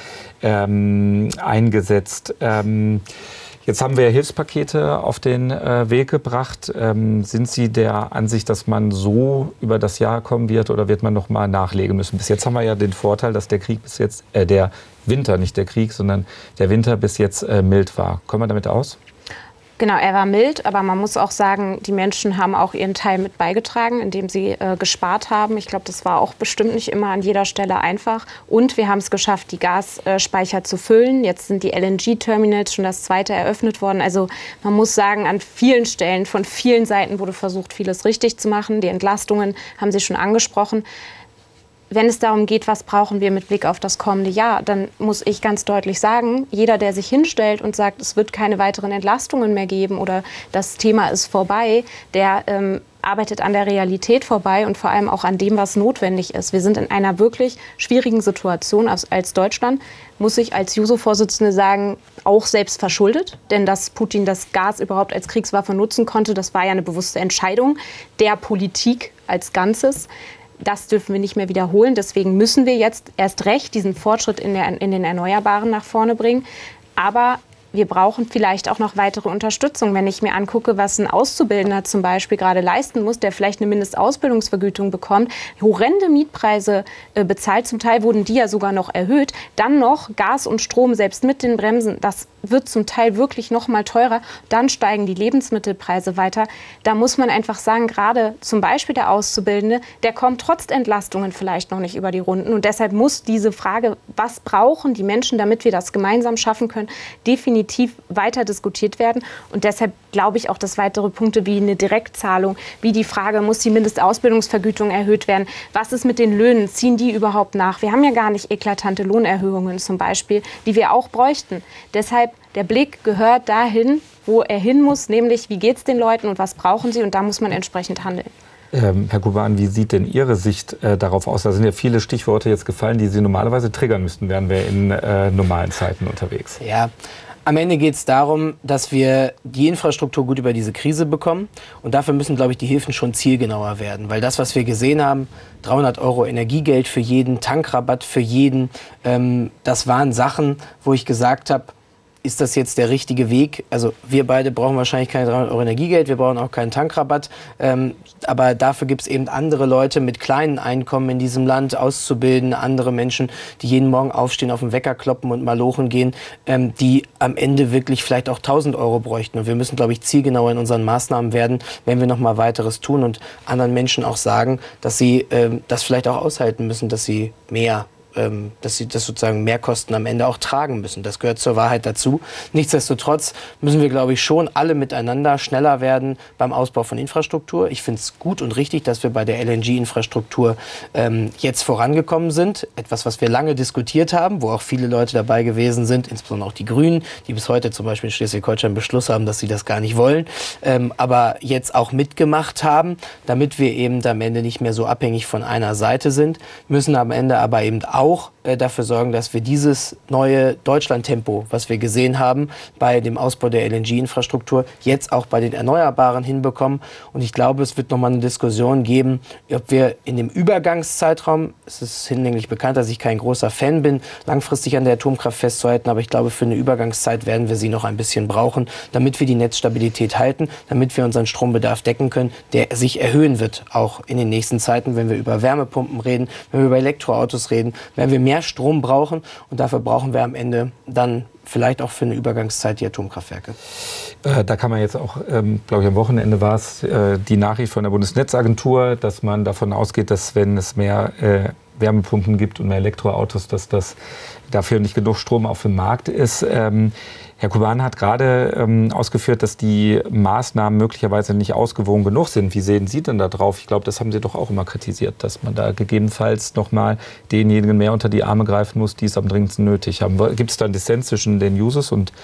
ähm, eingesetzt. Ähm, Jetzt haben wir Hilfspakete auf den äh, Weg gebracht. Ähm, sind Sie der Ansicht, dass man so über das Jahr kommen wird oder wird man noch mal nachlegen müssen? Bis jetzt haben wir ja den Vorteil, dass der Krieg bis jetzt, äh, der Winter, nicht der Krieg, sondern der Winter bis jetzt äh, mild war. Kommen wir damit aus? Genau, er war mild, aber man muss auch sagen, die Menschen haben auch ihren Teil mit beigetragen, indem sie äh, gespart haben. Ich glaube, das war auch bestimmt nicht immer an jeder Stelle einfach. Und wir haben es geschafft, die Gasspeicher zu füllen. Jetzt sind die L N G-Terminals schon das zweite eröffnet worden. Also man muss sagen, an vielen Stellen, von vielen Seiten wurde versucht, vieles richtig zu machen. Die Entlastungen haben Sie schon angesprochen. Wenn es darum geht, was brauchen wir mit Blick auf das kommende Jahr, dann muss ich ganz deutlich sagen, jeder, der sich hinstellt und sagt, es wird keine weiteren Entlastungen mehr geben oder das Thema ist vorbei, der ähm, arbeitet an der Realität vorbei und vor allem auch an dem, was notwendig ist. Wir sind in einer wirklich schwierigen Situation als, als Deutschland, muss ich als Juso-Vorsitzende sagen, auch selbst verschuldet. Denn dass Putin das Gas überhaupt als Kriegswaffe nutzen konnte, das war ja eine bewusste Entscheidung der Politik als Ganzes. Das dürfen wir nicht mehr wiederholen. Deswegen müssen wir jetzt erst recht diesen Fortschritt in, der, in den Erneuerbaren nach vorne bringen. Aber wir brauchen vielleicht auch noch weitere Unterstützung. Wenn ich mir angucke, was ein Auszubildender zum Beispiel gerade leisten muss, der vielleicht eine Mindestausbildungsvergütung bekommt, horrende Mietpreise äh, bezahlt, zum Teil wurden die ja sogar noch erhöht, dann noch Gas und Strom, selbst mit den Bremsen, das wird zum Teil wirklich noch mal teurer, dann steigen die Lebensmittelpreise weiter. Da muss man einfach sagen, gerade zum Beispiel der Auszubildende, der kommt trotz Entlastungen vielleicht noch nicht über die Runden. Und deshalb muss diese Frage, was brauchen die Menschen, damit wir das gemeinsam schaffen können, definitiv weiter diskutiert werden. Und deshalb glaube ich auch, dass weitere Punkte wie eine Direktzahlung, wie die Frage, muss die Mindestausbildungsvergütung erhöht werden, was ist mit den Löhnen, ziehen die überhaupt nach? Wir haben ja gar nicht eklatante Lohnerhöhungen zum Beispiel, die wir auch bräuchten. Deshalb der Blick gehört dahin, wo er hin muss, nämlich wie geht es den Leuten und was brauchen sie, und da muss man entsprechend handeln. Ähm, Herr Kuban, wie sieht denn Ihre Sicht äh, darauf aus? Da sind ja viele Stichworte jetzt gefallen, die Sie normalerweise triggern müssten, wären wir in äh, normalen Zeiten unterwegs. Ja. Am Ende geht es darum, dass wir die Infrastruktur gut über diese Krise bekommen. Und dafür müssen, glaube ich, die Hilfen schon zielgenauer werden. Weil das, was wir gesehen haben, dreihundert Euro Energiegeld für jeden, Tankrabatt für jeden, ähm, das waren Sachen, wo ich gesagt habe, ist das jetzt der richtige Weg? Also wir beide brauchen wahrscheinlich keine dreihundert Euro Energiegeld, wir brauchen auch keinen Tankrabatt. Ähm, aber dafür gibt es eben andere Leute mit kleinen Einkommen in diesem Land, auszubilden, andere Menschen, die jeden Morgen aufstehen, auf den Wecker kloppen und malochen gehen, ähm, die am Ende wirklich vielleicht auch tausend Euro bräuchten. Und wir müssen, glaube ich, zielgenauer in unseren Maßnahmen werden, wenn wir noch mal weiteres tun und anderen Menschen auch sagen, dass sie ähm, das vielleicht auch aushalten müssen, dass sie mehr dass sie das sozusagen Mehrkosten am Ende auch tragen müssen. Das gehört zur Wahrheit dazu. Nichtsdestotrotz müssen wir, glaube ich, schon alle miteinander schneller werden beim Ausbau von Infrastruktur. Ich finde es gut und richtig, dass wir bei der L N G-Infrastruktur ähm, jetzt vorangekommen sind. Etwas, was wir lange diskutiert haben, wo auch viele Leute dabei gewesen sind, insbesondere auch die Grünen, die bis heute zum Beispiel in Schleswig-Holstein Beschluss haben, dass sie das gar nicht wollen, ähm, aber jetzt auch mitgemacht haben, damit wir eben am Ende nicht mehr so abhängig von einer Seite sind, müssen am Ende aber eben auch auch äh, dafür sorgen, dass wir dieses neue Deutschland-Tempo, was wir gesehen haben bei dem Ausbau der L N G-Infrastruktur, jetzt auch bei den Erneuerbaren hinbekommen. Und ich glaube, es wird nochmal eine Diskussion geben, ob wir in dem Übergangszeitraum, es ist hinlänglich bekannt, dass ich kein großer Fan bin, langfristig an der Atomkraft festzuhalten, aber ich glaube, für eine Übergangszeit werden wir sie noch ein bisschen brauchen, damit wir die Netzstabilität halten, damit wir unseren Strombedarf decken können, der sich erhöhen wird, auch in den nächsten Zeiten, wenn wir über Wärmepumpen reden, wenn wir über Elektroautos reden, wenn wir mehr Strom brauchen, und dafür brauchen wir am Ende dann vielleicht auch für eine Übergangszeit die Atomkraftwerke. Äh, da kann man jetzt auch, ähm, glaube ich, am Wochenende war es äh, die Nachricht von der Bundesnetzagentur, dass man davon ausgeht, dass wenn es mehr äh, Wärmepumpen gibt und mehr Elektroautos, dass das dafür nicht genug Strom auf dem Markt ist. Ähm, Herr Kuban hat gerade ähm, ausgeführt, dass die Maßnahmen möglicherweise nicht ausgewogen genug sind. Wie sehen Sie denn da drauf? Ich glaube, das haben Sie doch auch immer kritisiert, dass man da gegebenenfalls noch mal denjenigen mehr unter die Arme greifen muss, die es am dringendsten nötig haben. Gibt es da einen Dissens zwischen den Jusos und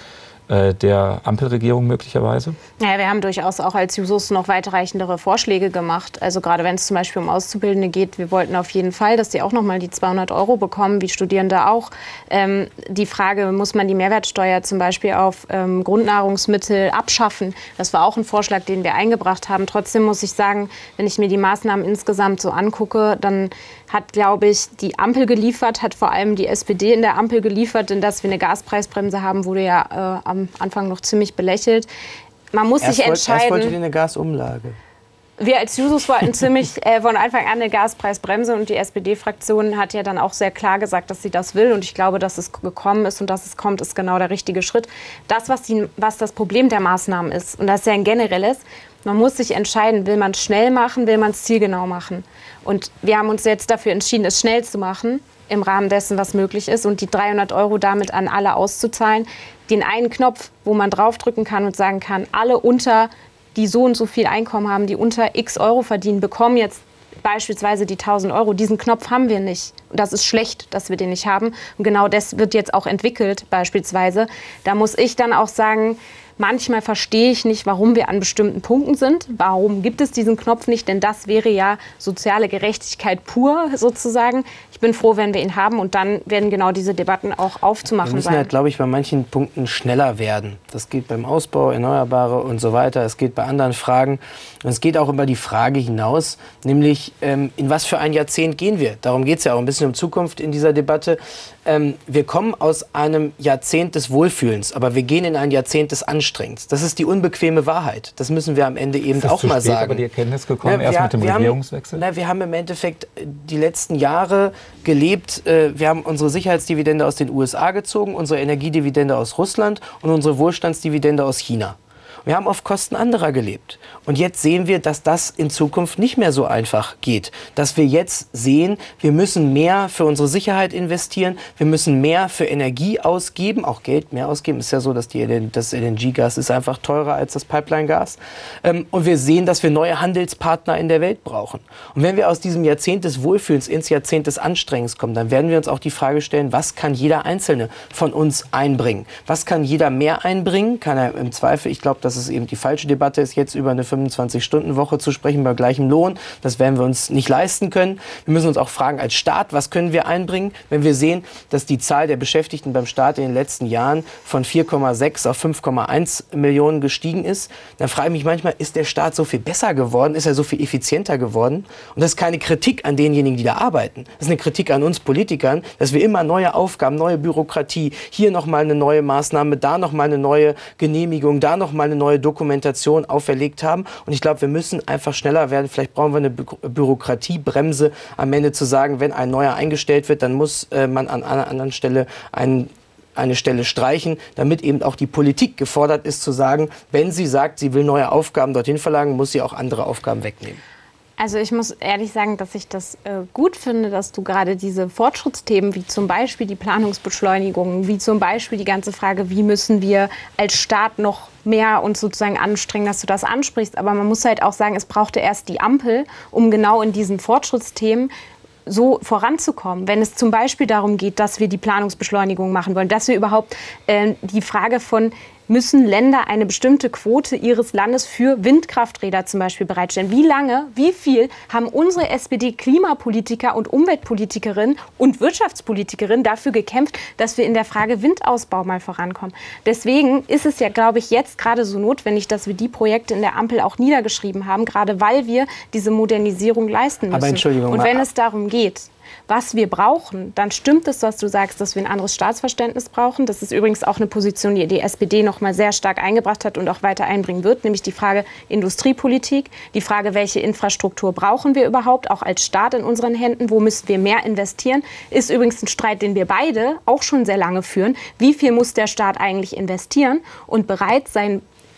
der Ampelregierung möglicherweise? Ja, wir haben durchaus auch als Jusos noch weitreichendere Vorschläge gemacht. Also gerade wenn es zum Beispiel um Auszubildende geht, wir wollten auf jeden Fall, dass die auch noch mal die zweihundert Euro bekommen, wie Studierende auch. Ähm, die Frage, muss man die Mehrwertsteuer zum Beispiel auf ähm, Grundnahrungsmittel abschaffen? Das war auch ein Vorschlag, den wir eingebracht haben. Trotzdem muss ich sagen, wenn ich mir die Maßnahmen insgesamt so angucke, dann hat, glaube ich, die Ampel geliefert, hat vor allem die S P D in der Ampel geliefert, denn dass wir eine Gaspreisbremse haben, wurde ja äh, am Anfang noch ziemlich belächelt. Man muss erst sich wollt, entscheiden. Erst wolltet ihr eine Gasumlage. Wir als Jusos wollten ziemlich äh, von Anfang an eine Gaspreisbremse und die S P D-Fraktion hat ja dann auch sehr klar gesagt, dass sie das will und ich glaube, dass es gekommen ist und dass es kommt, ist genau der richtige Schritt. Das, was, die, was das Problem der Maßnahmen ist, und das ist ja ein generelles, man muss sich entscheiden, will man es schnell machen, will man es zielgenau machen. Und wir haben uns jetzt dafür entschieden, es schnell zu machen, im Rahmen dessen, was möglich ist und die dreihundert Euro damit an alle auszuzahlen. Den einen Knopf, wo man draufdrücken kann und sagen kann, alle unter, die so und so viel Einkommen haben, die unter x Euro verdienen, bekommen jetzt beispielsweise die tausend Euro. Diesen Knopf haben wir nicht. Und das ist schlecht, dass wir den nicht haben. Und genau das wird jetzt auch entwickelt beispielsweise. Da muss ich dann auch sagen, manchmal verstehe ich nicht, warum wir an bestimmten Punkten sind. Warum gibt es diesen Knopf nicht? Denn das wäre ja soziale Gerechtigkeit pur sozusagen. Ich bin froh, wenn wir ihn haben und dann werden genau diese Debatten auch aufzumachen sein. Wir müssen halt, glaube ich, bei manchen Punkten schneller werden. Das geht beim Ausbau, Erneuerbare und so weiter. Es geht bei anderen Fragen. Und es geht auch über die Frage hinaus, nämlich ähm, in was für ein Jahrzehnt gehen wir? Darum geht es ja auch ein bisschen um Zukunft in dieser Debatte. Ähm, wir kommen aus einem Jahrzehnt des Wohlfühlens, aber wir gehen in ein Jahrzehnt des Anstrengens. Das ist die unbequeme Wahrheit. Das müssen wir am Ende eben auch mal sagen. Aber die Erkenntnis gekommen, ja, erst wir, mit dem wir Regierungswechsel? Haben, na, wir haben im Endeffekt die letzten Jahre gelebt. Äh, wir haben unsere Sicherheitsdividende aus den U S A gezogen, unsere Energiedividende aus Russland und unsere Wohlstandsdividende aus China. Wir haben auf Kosten anderer gelebt. Und jetzt sehen wir, dass das in Zukunft nicht mehr so einfach geht. Dass wir jetzt sehen, wir müssen mehr für unsere Sicherheit investieren, wir müssen mehr für Energie ausgeben, auch Geld mehr ausgeben. Es ist ja so, dass die, das L N G-Gas ist einfach teurer als das Pipeline-Gas. Und wir sehen, dass wir neue Handelspartner in der Welt brauchen. Und wenn wir aus diesem Jahrzehnt des Wohlfühlens ins Jahrzehnt des Anstrengens kommen, dann werden wir uns auch die Frage stellen, was kann jeder Einzelne von uns einbringen? Was kann jeder mehr einbringen? Kann er im Zweifel, ich glaube, dass es eben die falsche Debatte ist, jetzt über eine fünfundzwanzig-Stunden-Woche zu sprechen bei gleichem Lohn. Das werden wir uns nicht leisten können. Wir müssen uns auch fragen als Staat, was können wir einbringen, wenn wir sehen, dass die Zahl der Beschäftigten beim Staat in den letzten Jahren von vier Komma sechs auf fünf Komma eins Millionen gestiegen ist. Dann frage ich mich manchmal, ist der Staat so viel besser geworden? Ist er so viel effizienter geworden? Und das ist keine Kritik an denjenigen, die da arbeiten. Das ist eine Kritik an uns Politikern, dass wir immer neue Aufgaben, neue Bürokratie, hier nochmal eine neue Maßnahme, da nochmal eine neue Genehmigung, da nochmal eine neue Dokumentation auferlegt haben. Und ich glaube, wir müssen einfach schneller werden. Vielleicht brauchen wir eine Bü Bürokratiebremse am Ende zu sagen, wenn ein neuer eingestellt wird, dann muss äh, man an einer anderen Stelle einen eine Stelle streichen, damit eben auch die Politik gefordert ist zu sagen, wenn sie sagt, sie will neue Aufgaben dorthin verlangen, muss sie auch andere Aufgaben wegnehmen. Also ich muss ehrlich sagen, dass ich das äh, gut finde, dass du gerade diese Fortschrittsthemen, wie zum Beispiel die Planungsbeschleunigung, wie zum Beispiel die ganze Frage, wie müssen wir als Staat noch mehr uns sozusagen anstrengen, dass du das ansprichst. Aber man muss halt auch sagen, es brauchte erst die Ampel, um genau in diesen Fortschrittsthemen so voranzukommen. Wenn es zum Beispiel darum geht, dass wir die Planungsbeschleunigung machen wollen, dass wir überhaupt äh, die Frage von, müssen Länder eine bestimmte Quote ihres Landes für Windkrafträder zum Beispiel bereitstellen. Wie lange, wie viel haben unsere S P D-Klimapolitiker und Umweltpolitikerinnen und Wirtschaftspolitikerinnen dafür gekämpft, dass wir in der Frage Windausbau mal vorankommen? Deswegen ist es ja, glaube ich, jetzt gerade so notwendig, dass wir die Projekte in der Ampel auch niedergeschrieben haben, gerade weil wir diese Modernisierung leisten müssen. Aber Entschuldigung, und wenn es darum geht, was wir brauchen, dann stimmt es, was du sagst, dass wir ein anderes Staatsverständnis brauchen. Das ist übrigens auch eine Position, die die S P D noch mal sehr stark eingebracht hat und auch weiter einbringen wird, nämlich die Frage Industriepolitik, die Frage, welche Infrastruktur brauchen wir überhaupt, auch als Staat in unseren Händen, wo müssen wir mehr investieren, ist übrigens ein Streit, den wir beide auch schon sehr lange führen. Wie viel muss der Staat eigentlich investieren und bereit sein,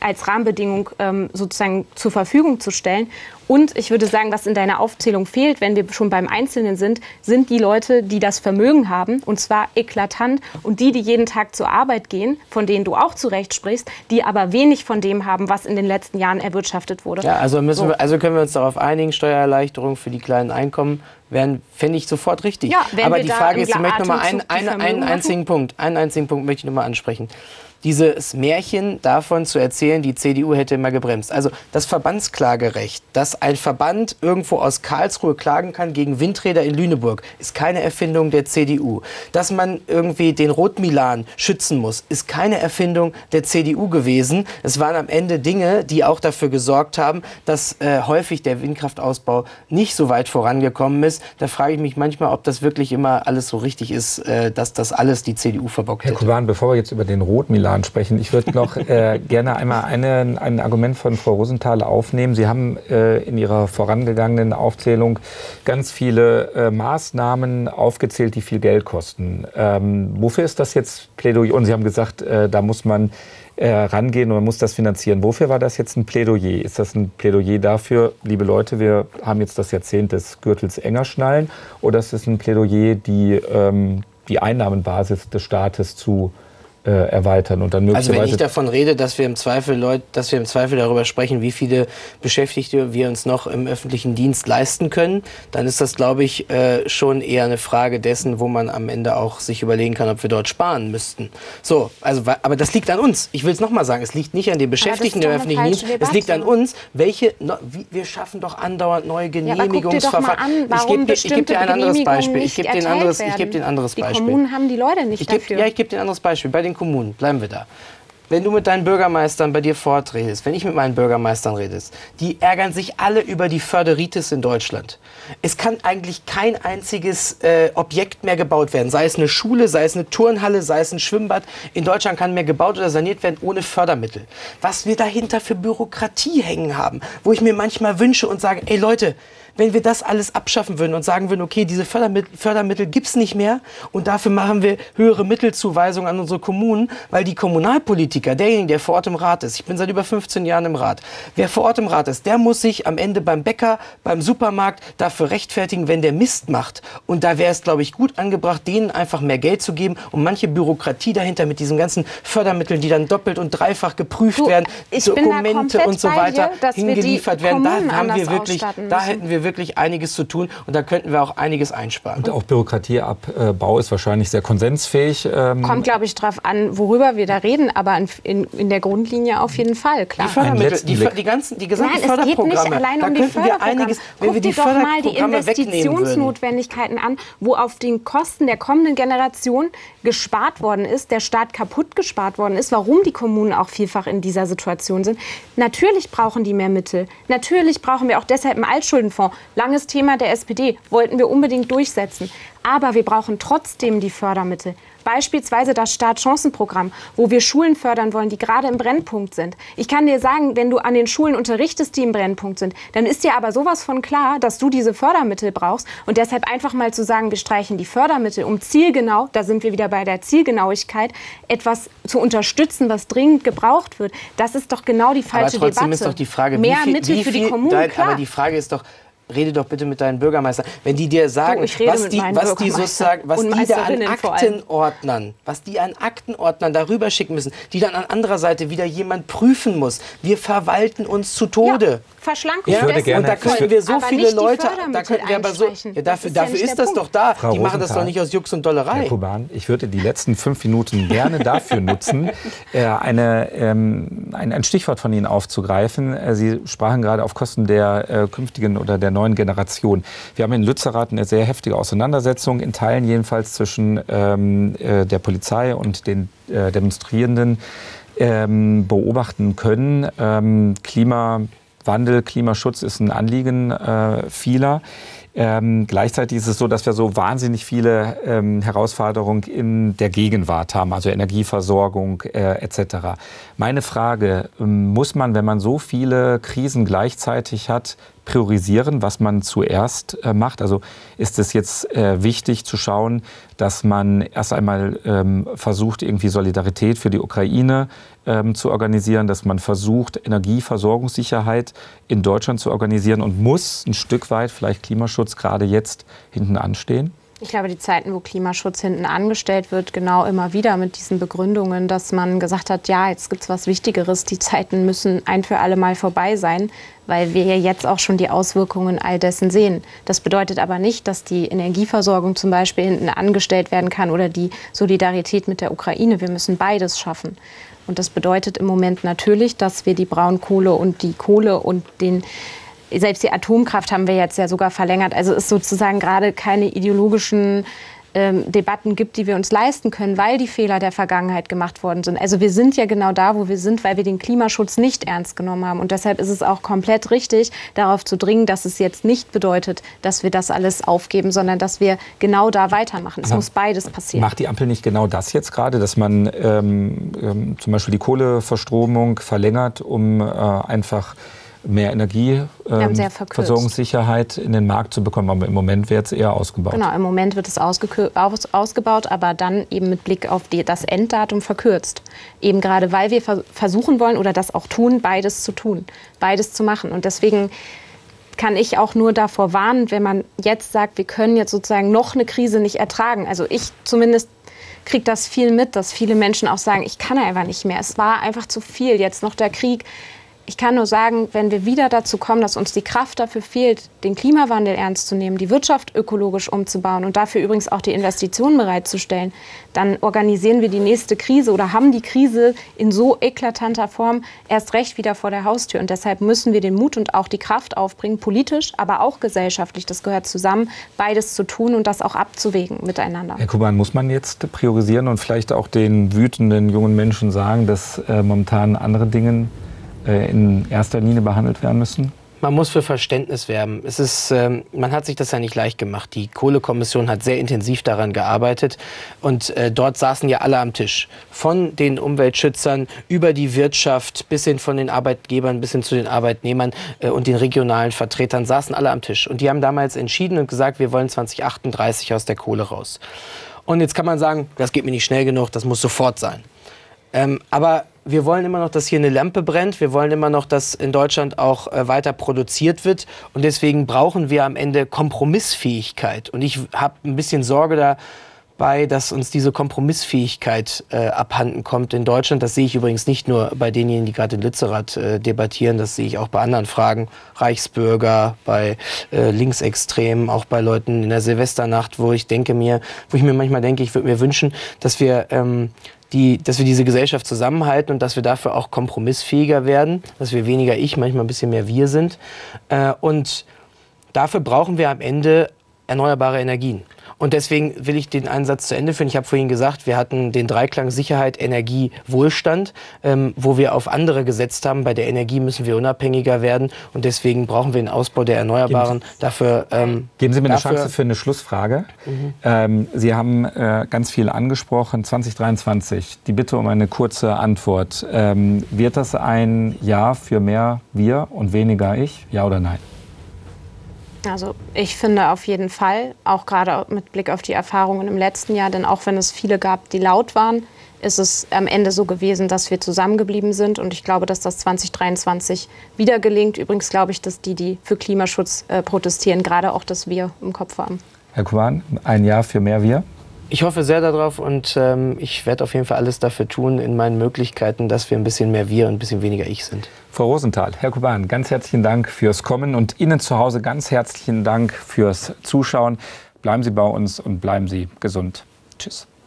als Rahmenbedingung ähm, sozusagen zur Verfügung zu stellen. Und ich würde sagen, was in deiner Aufzählung fehlt, wenn wir schon beim Einzelnen sind, sind die Leute, die das Vermögen haben, und zwar eklatant, und die, die jeden Tag zur Arbeit gehen, von denen du auch zu Recht sprichst, die aber wenig von dem haben, was in den letzten Jahren erwirtschaftet wurde. Ja, also, müssen so. wir, also können wir uns darauf einigen, Steuererleichterung für die kleinen Einkommen wären, fände ich sofort richtig. Ja, wenn aber wir die da Frage im ist, ich möchte noch mal einen, Atemzug die einen, einen Vermögen einzigen Punkt, einen einzigen Punkt möchte ich noch mal ansprechen. Dieses Märchen davon zu erzählen, die C D U hätte immer gebremst. Also das Verbandsklagerecht, dass ein Verband irgendwo aus Karlsruhe klagen kann gegen Windräder in Lüneburg, ist keine Erfindung der C D U. Dass man irgendwie den Rotmilan schützen muss, ist keine Erfindung der C D U gewesen. Es waren am Ende Dinge, die auch dafür gesorgt haben, dass äh, häufig der Windkraftausbau nicht so weit vorangekommen ist. Da frage ich mich manchmal, ob das wirklich immer alles so richtig ist, äh, dass das alles die C D U verbockt hat. Herr Kuban, bevor wir jetzt über den Rotmilan sprechen. Ich würde noch äh, gerne einmal eine, ein Argument von Frau Rosenthal aufnehmen. Sie haben äh, in Ihrer vorangegangenen Aufzählung ganz viele äh, Maßnahmen aufgezählt, die viel Geld kosten. Ähm, wofür ist das jetzt Plädoyer? Und Sie haben gesagt, äh, da muss man äh, rangehen und man muss das finanzieren. Wofür war das jetzt ein Plädoyer? Ist das ein Plädoyer dafür, liebe Leute, wir haben jetzt das Jahrzehnt des Gürtels enger schnallen? Oder ist es ein Plädoyer, die, ähm, die Einnahmenbasis des Staates zu Äh, erweitern und dann möglicherweise. Also wenn ich davon rede, dass wir im Zweifel Leute, dass wir im Zweifel darüber sprechen, wie viele Beschäftigte wir uns noch im öffentlichen Dienst leisten können, dann ist das, glaube ich, äh, schon eher eine Frage dessen, wo man am Ende auch sich überlegen kann, ob wir dort sparen müssten. So, also aber das liegt an uns. Ich will es noch mal sagen, es liegt nicht an den Beschäftigten im öffentlichen Dienst, es liegt an uns. Welche no, wie, wir schaffen doch andauernd neue Genehmigungsverfahren. Ja, ich gebe dir, geb dir ein anderes Beispiel. Ich gebe dir ein anderes, ich gebe dir ein anderes die Beispiel. Die Kommunen haben die Leute nicht ich geb, dafür. Ja, ich gebe dir ein anderes Beispiel. Bei den Kommunen, bleiben wir da. Wenn du mit deinen Bürgermeistern bei dir fortredest, wenn ich mit meinen Bürgermeistern redest, die ärgern sich alle über die Förderitis in Deutschland. Es kann eigentlich kein einziges äh, Objekt mehr gebaut werden, sei es eine Schule, sei es eine Turnhalle, sei es ein Schwimmbad. In Deutschland kann mehr gebaut oder saniert werden ohne Fördermittel. Was wir dahinter für Bürokratie hängen haben, wo ich mir manchmal wünsche und sage, ey Leute, wenn wir das alles abschaffen würden und sagen würden, okay, diese Fördermittel, Fördermittel gibt es nicht mehr und dafür machen wir höhere Mittelzuweisungen an unsere Kommunen, weil die Kommunalpolitiker, derjenige, der vor Ort im Rat ist, ich bin seit über fünfzehn Jahren im Rat, wer vor Ort im Rat ist, der muss sich am Ende beim Bäcker, beim Supermarkt dafür rechtfertigen, wenn der Mist macht. Und da wäre es, glaube ich, gut angebracht, denen einfach mehr Geld zu geben und manche Bürokratie dahinter mit diesen ganzen Fördermitteln, die dann doppelt und dreifach geprüft du, werden, Dokumente und so weiter dir, hingeliefert werden. Da haben wir wirklich, da hätten wir wirklich einiges zu tun und da könnten wir auch einiges einsparen. Und auch Bürokratieabbau ist wahrscheinlich sehr konsensfähig. Ähm Kommt, glaube ich, darauf an, worüber wir da reden, aber in, in, in der Grundlinie auf jeden Fall, klar. Die Fördermittel, die, die, ganzen, die gesamten Nein, Förderprogramme, es geht nicht allein da um die könnten wir einiges, wenn Guck wir die dir doch mal die Förderprogramme Investitionsnotwendigkeiten an, wo auf den Kosten der kommenden Generation gespart worden ist, der Staat kaputt gespart worden ist, warum die Kommunen auch vielfach in dieser Situation sind. Natürlich brauchen die mehr Mittel. Natürlich brauchen wir auch deshalb einen Altschuldenfonds. Langes Thema der S P D, wollten wir unbedingt durchsetzen. Aber wir brauchen trotzdem die Fördermittel. Beispielsweise das Startchancenprogramm, wo wir Schulen fördern wollen, die gerade im Brennpunkt sind. Ich kann dir sagen, wenn du an den Schulen unterrichtest, die im Brennpunkt sind, dann ist dir aber sowas von klar, dass du diese Fördermittel brauchst. Und deshalb einfach mal zu sagen, wir streichen die Fördermittel, um zielgenau, da sind wir wieder bei der Zielgenauigkeit, etwas zu unterstützen, was dringend gebraucht wird. Das ist doch genau die falsche aber trotzdem Debatte. Ist doch die Frage, Mehr wie viel, Mittel wie für viel, die Kommunen, dein, klar. Aber die Frage ist doch, rede doch bitte mit deinen Bürgermeistern. Wenn die dir sagen, so, was, die, was die sozusagen, was die da an Aktenordnern, was die an Aktenordnern darüber schicken müssen, die dann an anderer Seite wieder jemand prüfen muss. Wir verwalten uns zu Tode. Ja, Verschlankung. Ich würde gerne, und da könnten wir so aber viele Leute, da könnten wir aber so, das ja, dafür, ist, dafür ja ist das doch da. Frau die machen das doch nicht aus Jux und Dollerei. Herr Kuban, ich würde die letzten fünf Minuten gerne dafür nutzen, äh, eine, ähm, ein, ein Stichwort von Ihnen aufzugreifen. Äh, Sie sprachen gerade auf Kosten der äh, künftigen oder der neuen Generation. Wir haben in Lützerath eine sehr heftige Auseinandersetzung, in Teilen jedenfalls zwischen ähm, äh, der Polizei und den äh, Demonstrierenden ähm, beobachten können. Ähm, Klimawandel, Klimaschutz ist ein Anliegen äh, vieler. Ähm, gleichzeitig ist es so, dass wir so wahnsinnig viele ähm, Herausforderungen in der Gegenwart haben, also Energieversorgung äh, et cetera. Meine Frage, ähm, muss man, wenn man so viele Krisen gleichzeitig hat, priorisieren, was man zuerst äh, macht? Also ist es jetzt äh, wichtig zu schauen, dass man erst einmal ähm, versucht, irgendwie Solidarität für die Ukraine ähm, zu organisieren, dass man versucht, Energieversorgungssicherheit in Deutschland zu organisieren und muss ein Stück weit vielleicht Klimaschutz gerade jetzt hinten anstehen? Ich glaube, die Zeiten, wo Klimaschutz hinten angestellt wird, genau immer wieder mit diesen Begründungen, dass man gesagt hat, ja, jetzt gibt es was Wichtigeres, die Zeiten müssen ein für alle Mal vorbei sein, weil wir ja jetzt auch schon die Auswirkungen all dessen sehen. Das bedeutet aber nicht, dass die Energieversorgung zum Beispiel hinten angestellt werden kann oder die Solidarität mit der Ukraine. Wir müssen beides schaffen. Und das bedeutet im Moment natürlich, dass wir die Braunkohle und die Kohle und den Selbst die Atomkraft haben wir jetzt ja sogar verlängert. Also es sozusagen gerade keine ideologischen ähm, Debatten gibt, die wir uns leisten können, weil die Fehler der Vergangenheit gemacht worden sind. Also wir sind ja genau da, wo wir sind, weil wir den Klimaschutz nicht ernst genommen haben. Und deshalb ist es auch komplett richtig, darauf zu dringen, dass es jetzt nicht bedeutet, dass wir das alles aufgeben, sondern dass wir genau da weitermachen. Es Aber muss beides passieren. Macht die Ampel nicht genau das jetzt gerade, dass man ähm, ähm, zum Beispiel die Kohleverstromung verlängert, um äh, einfach mehr Energieversorgungssicherheit ähm, in den Markt zu bekommen. Aber im Moment wird es eher ausgebaut. Genau, im Moment wird es ausge aus ausgebaut, aber dann eben mit Blick auf die, das Enddatum verkürzt. Eben gerade, weil wir vers versuchen wollen oder das auch tun, beides zu tun, beides zu machen. Und deswegen kann ich auch nur davor warnen, wenn man jetzt sagt, wir können jetzt sozusagen noch eine Krise nicht ertragen. Also ich zumindest kriege das viel mit, dass viele Menschen auch sagen, ich kann einfach nicht mehr. Es war einfach zu viel, jetzt noch der Krieg. Ich kann nur sagen, wenn wir wieder dazu kommen, dass uns die Kraft dafür fehlt, den Klimawandel ernst zu nehmen, die Wirtschaft ökologisch umzubauen und dafür übrigens auch die Investitionen bereitzustellen, dann organisieren wir die nächste Krise oder haben die Krise in so eklatanter Form erst recht wieder vor der Haustür. Und deshalb müssen wir den Mut und auch die Kraft aufbringen, politisch, aber auch gesellschaftlich, das gehört zusammen, beides zu tun und das auch abzuwägen miteinander. Herr Kuban, muss man jetzt priorisieren und vielleicht auch den wütenden jungen Menschen sagen, dass äh, momentan andere Dinge in erster Linie behandelt werden müssen? Man muss für Verständnis werben. Es ist, ähm, man hat sich das ja nicht leicht gemacht. Die Kohlekommission hat sehr intensiv daran gearbeitet und äh, dort saßen ja alle am Tisch. Von den Umweltschützern über die Wirtschaft bis hin von den Arbeitgebern bis hin zu den Arbeitnehmern äh, und den regionalen Vertretern saßen alle am Tisch. Und die haben damals entschieden und gesagt, wir wollen zwanzig achtunddreißig aus der Kohle raus. Und jetzt kann man sagen, das geht mir nicht schnell genug, das muss sofort sein. Ähm, aber wir wollen immer noch, dass hier eine Lampe brennt. Wir wollen immer noch, dass in Deutschland auch äh, weiter produziert wird. Und deswegen brauchen wir am Ende Kompromissfähigkeit. Und ich habe ein bisschen Sorge dabei, dass uns diese Kompromissfähigkeit äh, abhanden kommt in Deutschland. Das sehe ich übrigens nicht nur bei denjenigen, die gerade in Lützerath äh, debattieren. Das sehe ich auch bei anderen Fragen. Reichsbürger, bei äh, Linksextremen, auch bei Leuten in der Silvesternacht, wo ich denke mir, wo ich mir manchmal denke, ich würde mir wünschen, dass wir ähm, Die, dass wir diese Gesellschaft zusammenhalten und dass wir dafür auch kompromissfähiger werden, dass wir weniger ich, manchmal ein bisschen mehr wir sind. Äh, und dafür brauchen wir am Ende erneuerbare Energien. Und deswegen will ich den Einsatz zu Ende führen. Ich habe vorhin gesagt, wir hatten den Dreiklang Sicherheit, Energie, Wohlstand, ähm, wo wir auf andere gesetzt haben. Bei der Energie müssen wir unabhängiger werden und deswegen brauchen wir den Ausbau der Erneuerbaren. Geben, dafür, ähm, geben Sie mir dafür, eine Chance für eine Schlussfrage. Mhm. Ähm, Sie haben äh, ganz viel angesprochen. zwanzig dreiundzwanzig, die Bitte um eine kurze Antwort. Ähm, wird das ein Ja für mehr wir und weniger ich? Ja oder nein? Also ich finde auf jeden Fall, auch gerade mit Blick auf die Erfahrungen im letzten Jahr, denn auch wenn es viele gab, die laut waren, ist es am Ende so gewesen, dass wir zusammengeblieben sind. Und ich glaube, dass das zwanzig dreiundzwanzig wieder gelingt. Übrigens glaube ich, dass die, die für Klimaschutz äh, protestieren, gerade auch das Wir im Kopf haben. Herr Kuban, ein Ja für mehr wir? Ich hoffe sehr darauf und ähm, ich werde auf jeden Fall alles dafür tun in meinen Möglichkeiten, dass wir ein bisschen mehr wir und ein bisschen weniger ich sind. Frau Rosenthal, Herr Kuban, ganz herzlichen Dank fürs Kommen und Ihnen zu Hause ganz herzlichen Dank fürs Zuschauen. Bleiben Sie bei uns und bleiben Sie gesund. Tschüss.